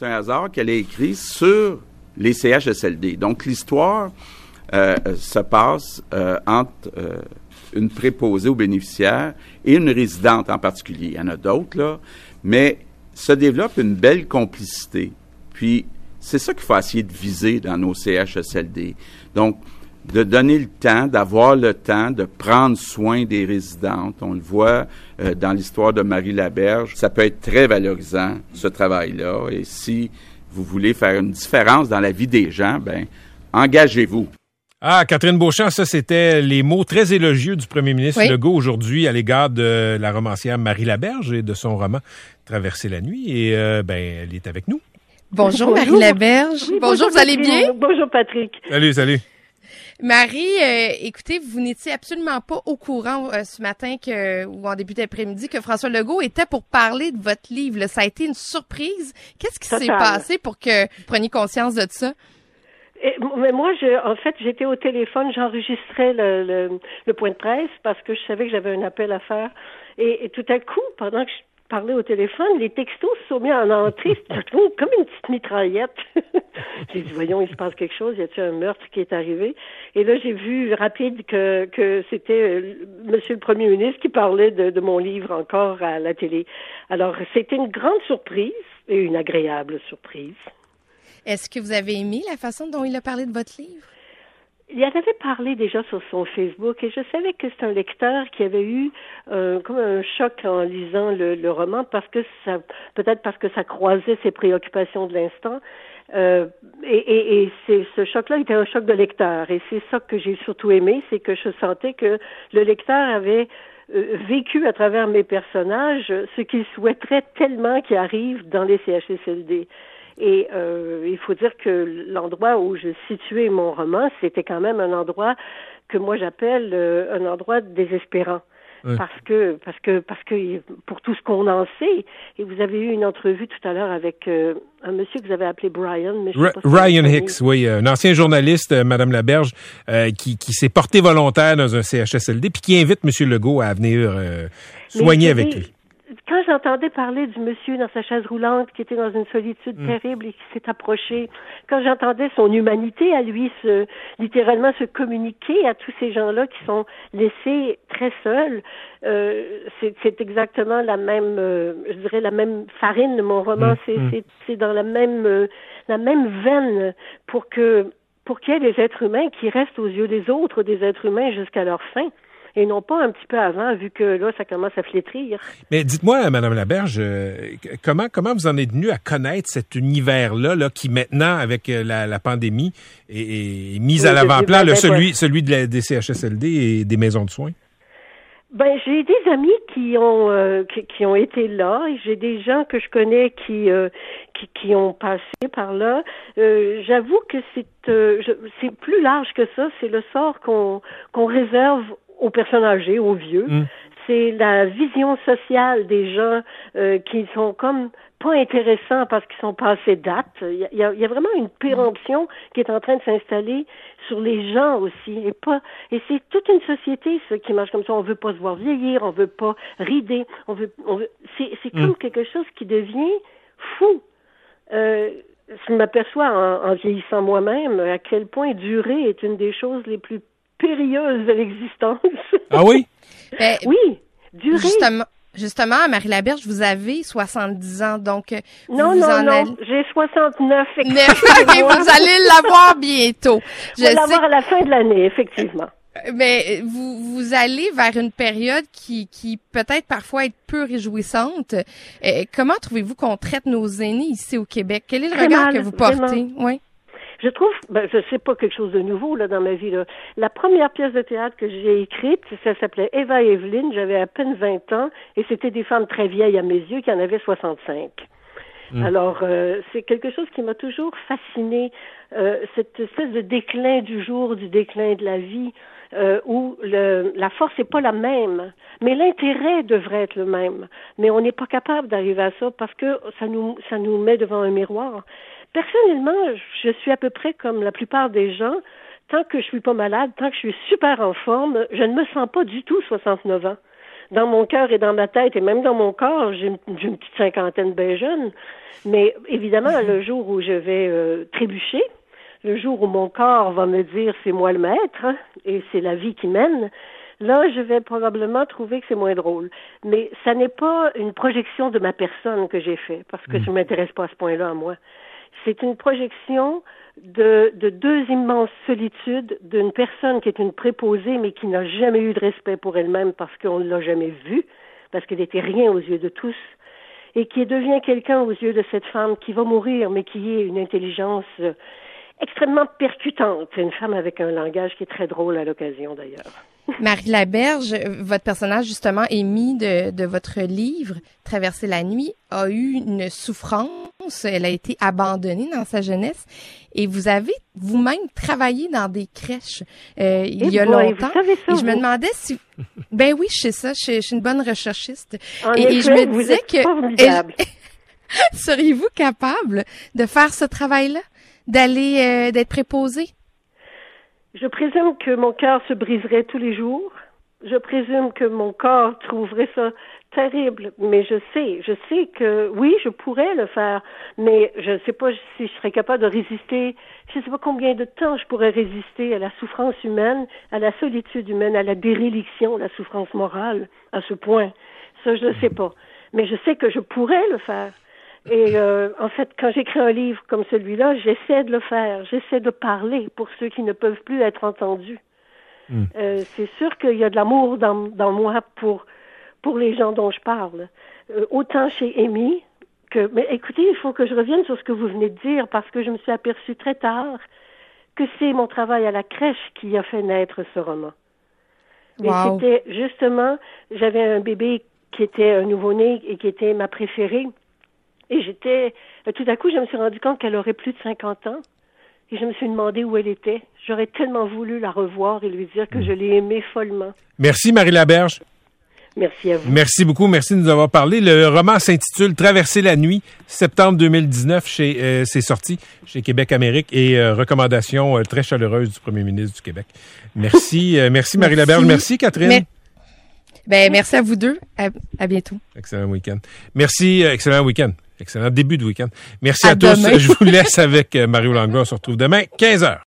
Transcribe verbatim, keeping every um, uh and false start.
un hasard qu'elle ait écrit sur les C H S L D. Donc, l'histoire euh, se passe euh, entre euh, une préposée aux bénéficiaires et une résidente en particulier. Il y en a d'autres, là, mais se développe une belle complicité. Puis, c'est ça qu'il faut essayer de viser dans nos C H S L D. Donc, de donner le temps, d'avoir le temps de prendre soin des résidentes. On le voit euh, dans l'histoire de Marie Laberge. Ça peut être très valorisant, ce travail-là. Et si vous voulez faire une différence dans la vie des gens, ben engagez-vous. Ah, Catherine Beauchamp, ça, c'était les mots très élogieux du premier ministre oui. Legault aujourd'hui à l'égard de la romancière Marie Laberge et de son roman « Traverser la nuit ». Et euh, ben, elle est avec nous. Bonjour, bonjour. Marie Laberge. Oui, bonjour, bonjour, vous allez bien? Bonjour, Patrick. Salut, salut. Marie, euh, écoutez, vous n'étiez absolument pas au courant euh, ce matin que, ou en début d'après-midi que François Legault était pour parler de votre livre. Là. Ça a été une surprise. Qu'est-ce qui Total. s'est passé pour que vous preniez conscience de ça? Et, mais moi, je, en fait, j'étais au téléphone, j'enregistrais le, le, le point de presse parce que je savais que j'avais un appel à faire. Et, et tout à coup, pendant que je parlais au téléphone, les textos se sont mis en entrée, comme une petite mitraillette. J'ai dit, voyons, il se passe quelque chose, y a-t-il un meurtre qui est arrivé? Et là, j'ai vu rapide que, que c'était euh, Monsieur le Premier ministre qui parlait de, de mon livre encore à la télé. Alors, c'était une grande surprise et une agréable surprise. Est-ce que vous avez aimé la façon dont il a parlé de votre livre? Il en avait parlé déjà sur son Facebook et je savais que c'est un lecteur qui avait eu euh, comme un choc en lisant le, le roman parce que ça, peut-être parce que ça croisait ses préoccupations de l'instant. Euh, et et, et c'est, ce choc-là était un choc de lecteur et c'est ça que j'ai surtout aimé, c'est que je sentais que le lecteur avait euh, vécu à travers mes personnages ce qu'il souhaiterait tellement qui arrive dans les C H S L D. Et euh, il faut dire que l'endroit où je situais mon roman, c'était quand même un endroit que moi j'appelle euh, un endroit désespérant. Oui. Parce que, parce que, parce que pour tout ce qu'on en sait, et vous avez eu une entrevue tout à l'heure avec euh, un monsieur que vous avez appelé Brian. Mais je sais pas si Ryan Hicks, oui, un ancien journaliste, euh, Madame Laberge, euh, qui, qui s'est porté volontaire dans un C H S L D, puis qui invite Monsieur Legault à venir euh, soigner avec lui. Quand j'entendais parler du monsieur dans sa chaise roulante qui était dans une solitude mmh. terrible et qui s'est approché, quand j'entendais son humanité à lui se littéralement se communiquer à tous ces gens-là qui sont laissés très seuls, euh, c'est, c'est exactement la même, euh, je dirais la même farine de mon roman. Mmh. C'est, mmh. c'est, c'est dans la même, euh, la même veine pour que pour qu'il y ait des êtres humains qui restent aux yeux des autres, des êtres humains jusqu'à leur fin. Et non pas un petit peu avant, vu que là, ça commence à flétrir. Mais dites-moi, Madame Laberge, euh, comment comment vous en êtes venue à connaître cet univers-là, là, qui maintenant, avec la, la pandémie, est, est mis oui, à l'avant-plan, là, celui, celui de la, des C H S L D et des maisons de soins? Ben, j'ai des amis qui ont euh, qui, qui ont été là, et j'ai des gens que je connais qui euh, qui, qui ont passé par là. Euh, j'avoue que c'est euh, je, c'est plus large que ça. C'est le sort qu'on qu'on réserve aux personnes âgées, aux vieux. Mmh. C'est la vision sociale des gens euh, qui sont comme pas intéressants parce qu'ils sont passés date. Il y a, il y a vraiment une péremption qui est en train de s'installer sur les gens aussi. Et pas et c'est toute une société ça, qui marche comme ça. On veut pas se voir vieillir, on veut pas rider, on veut, on veut c'est, c'est mmh. comme quelque chose qui devient fou. Euh, je m'aperçois en, en vieillissant moi-même à quel point durer est une des choses les plus périlleuse de l'existence. Ah oui? Ben, oui, durer. Justement, justement, Marie Laberge, vous avez soixante-dix ans, donc... Non, vous non, en non, allez... j'ai soixante-neuf. Okay, vous allez l'avoir bientôt. Je vais l'avoir sais... à la fin de l'année, effectivement. Mais vous vous allez vers une période qui qui peut-être parfois est peu réjouissante. Euh, comment trouvez-vous qu'on traite nos aînés ici au Québec? Quel est le Très regard mal, que vous portez? Oui. Je trouve, ben, je sais pas quelque chose de nouveau là dans ma vie là. La première pièce de théâtre que j'ai écrite, ça s'appelait Eva et Evelyne. J'avais à peine vingt ans et c'était des femmes très vieilles à mes yeux qui en avaient soixante-cinq. Mmh. Alors euh, c'est quelque chose qui m'a toujours fascinée, euh, cette espèce de déclin du jour, du déclin de la vie, euh, où le, la force n'est pas la même, mais l'intérêt devrait être le même. Mais on n'est pas capable d'arriver à ça parce que ça nous ça nous met devant un miroir. Personnellement, je suis à peu près comme la plupart des gens. Tant que je suis pas malade, tant que je suis super en forme, je ne me sens pas du tout soixante-neuf ans. dans mon cœur et dans ma tête et même dans mon corps, j'ai une, j'ai une petite cinquantaine bien jeune. Mais évidemment, mm-hmm. le jour où je vais euh, trébucher, le jour où mon corps va me dire c'est moi le maître hein, et c'est la vie qui mène, là, je vais probablement trouver que c'est moins drôle. Mais ça n'est pas une projection de ma personne que j'ai fait, parce que mmh. ça ne m'intéresse pas à ce point-là à moi. C'est une projection de, de deux immenses solitudes d'une personne qui est une préposée, mais qui n'a jamais eu de respect pour elle-même parce qu'on ne l'a jamais vue, parce qu'elle n'était rien aux yeux de tous, et qui devient quelqu'un aux yeux de cette femme qui va mourir, mais qui est une intelligence euh, extrêmement percutante. C'est une femme avec un langage qui est très drôle à l'occasion, d'ailleurs. Marie Laberge, votre personnage, justement, Amy, de, de votre livre, Traverser la nuit, a eu une souffrance. Elle a été abandonnée dans sa jeunesse. Et vous avez vous-même travaillé dans des crèches euh, il y a boy, longtemps. Vous savez ça, et je vous? me demandais si... Ben oui, je sais ça. Je, je suis une bonne recherchiste. En et, effet, et je me vous disais êtes que... formidable. Seriez-vous capable de faire ce travail-là? D'aller, euh, d'être préposée? Je présume que mon cœur se briserait tous les jours. Je présume que mon corps trouverait ça terrible. Mais je sais, je sais que oui, je pourrais le faire. Mais je ne sais pas si je serais capable de résister. Je ne sais pas combien de temps je pourrais résister à la souffrance humaine, à la solitude humaine, à la déréliction, la souffrance morale, à ce point. Ça, je ne sais pas. Mais je sais que je pourrais le faire. Et euh, en fait, quand j'écris un livre comme celui-là, j'essaie de le faire, j'essaie de parler pour ceux qui ne peuvent plus être entendus. Mm. Euh, c'est sûr qu'il y a de l'amour dans, dans moi pour pour les gens dont je parle. Euh, autant chez Amy que... Mais écoutez, il faut que je revienne sur ce que vous venez de dire parce que je me suis aperçue très tard que c'est mon travail à la crèche qui a fait naître ce roman. Wow. Et c'était justement... J'avais un bébé qui était un nouveau-né et qui était ma préférée. Et j'étais, tout à coup, je me suis rendu compte qu'elle aurait plus de cinquante ans. Et je me suis demandé où elle était. J'aurais tellement voulu la revoir et lui dire que je l'ai aimée follement. Merci, Marie Laberge. Merci à vous. Merci beaucoup. Merci de nous avoir parlé. Le roman s'intitule Traverser la nuit, septembre deux mille dix-neuf. Chez, euh, c'est sorti chez Québec Amérique et euh, recommandation euh, très chaleureuse du premier ministre du Québec. Merci. euh, merci, Marie merci. Laberge. Merci, Catherine. Mais... Ben, merci à vous deux. À, à bientôt. Excellent week-end. Merci. Euh, excellent week-end. Excellent début de week-end. Merci à, à demain. tous. Je vous laisse avec euh, Mario Langlois. On se retrouve demain, quinze heures.